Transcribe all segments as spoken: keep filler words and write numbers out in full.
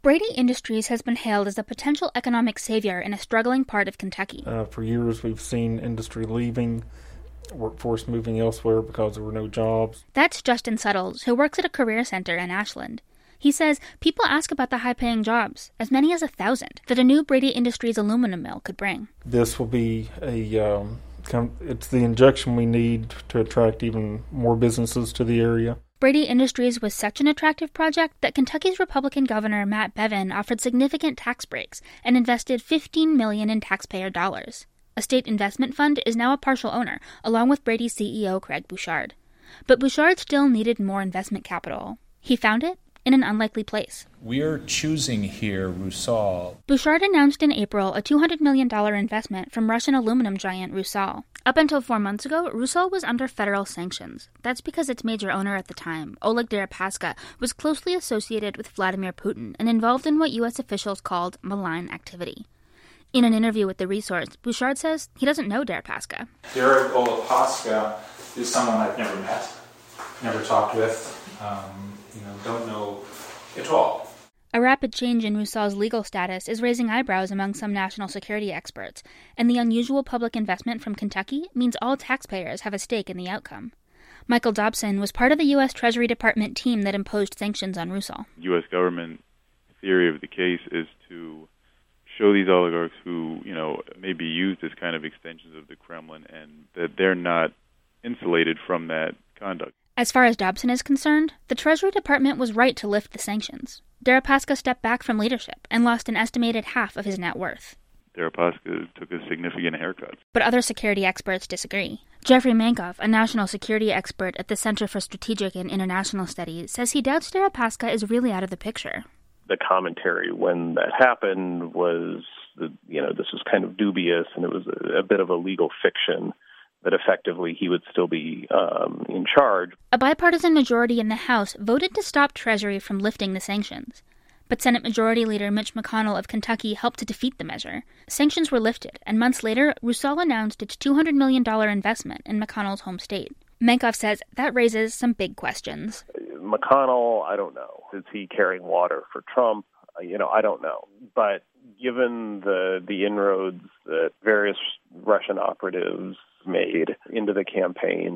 Brady Industries has been hailed as a potential economic savior in a struggling part of Kentucky. Uh, for years, we've seen industry leaving, workforce moving elsewhere because there were no jobs. That's Justin Suttles, who works at a career center in Ashland. He says people ask about the high-paying jobs, as many as a thousand, that a new Brady Industries aluminum mill could bring. This will be a, um, it's the injection we need to attract even more businesses to the area. Brady Industries was such an attractive project that Kentucky's Republican Governor Matt Bevin offered significant tax breaks and invested fifteen million dollars in taxpayer dollars. A state investment fund is now a partial owner, along with Brady's C E O Craig Bouchard. But Bouchard still needed more investment capital. He found it in an unlikely place. We're choosing here Rusal. Bouchard announced in April a two hundred million dollars investment from Russian aluminum giant Rusal. Up until four months ago, Rusal was under federal sanctions. That's because its major owner at the time, Oleg Deripaska, was closely associated with Vladimir Putin and involved in what U S officials called malign activity. In an interview with The Resource, Bouchard says he doesn't know Deripaska. Derek Deripaska is someone I've never met, never talked with, um, you know, don't know at all. A rapid change in Rusal's legal status is raising eyebrows among some national security experts, and the unusual public investment from Kentucky means all taxpayers have a stake in the outcome. Michael Dobson was part of the U S Treasury Department team that imposed sanctions on Rusal. U S government theory of the case is to show these oligarchs who, you know, may be used as kind of extensions of the Kremlin and that they're not insulated from that conduct. As far as Dobson is concerned, the Treasury Department was right to lift the sanctions. Deripaska stepped back from leadership and lost an estimated half of his net worth. Deripaska took a significant haircut. But other security experts disagree. Jeffrey Mankoff, a national security expert at the Center for Strategic and International Studies, says he doubts Deripaska is really out of the picture. The commentary when that happened was, you know, this was kind of dubious and it was a, a bit of a legal fiction that effectively he would still be um, in charge. A bipartisan majority in the House voted to stop Treasury from lifting the sanctions. But Senate Majority Leader Mitch McConnell of Kentucky helped to defeat the measure. Sanctions were lifted, and months later, Rusal announced its two hundred million dollars investment in McConnell's home state. Mankoff says that raises some big questions. McConnell, I don't know. Is he carrying water for Trump? You know, I don't know. But given the the inroads that various Russian operatives made into the campaign,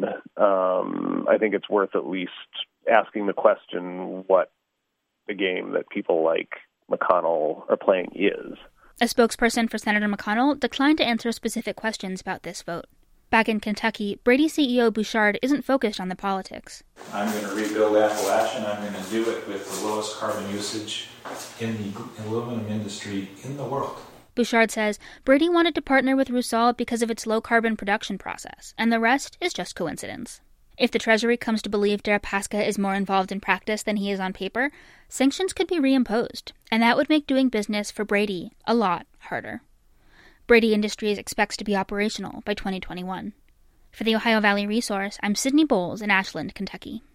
um, I think it's worth at least asking the question what the game that people like McConnell are playing is. A spokesperson for Senator McConnell declined to answer specific questions about this vote. Back in Kentucky, Brady C E O Bouchard isn't focused on the politics. I'm going to rebuild Appalachian. I'm going to do it with the lowest carbon usage in the aluminum industry in the world. Bouchard says Brady wanted to partner with Rusal because of its low-carbon production process, and the rest is just coincidence. If the Treasury comes to believe Deripaska is more involved in practice than he is on paper, sanctions could be reimposed, and that would make doing business for Brady a lot harder. Brady Industries expects to be operational by twenty twenty-one. For the Ohio Valley Resource, I'm Sydney Bowles in Ashland, Kentucky.